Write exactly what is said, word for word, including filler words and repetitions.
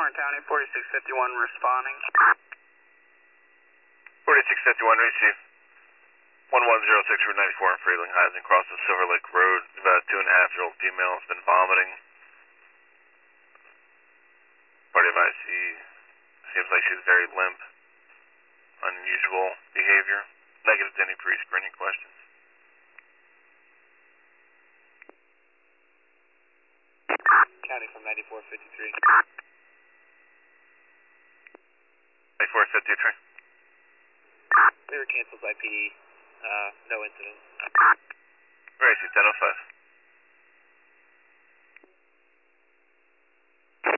Warren County, forty-six fifty-one responding. forty-six fifty-one, receive. one one zero six Route ninety-four in Freeling Heights and crosses Silver Lake Road. About a two and a half year old female has been vomiting. Party of I C, seems like she's very limp. Unusual behavior. Negative to any pre-screening questions. County from ninety-four fifty-three. ninety-four fifty-three. We were canceled by P E. Uh, no incident. Racy ten oh five.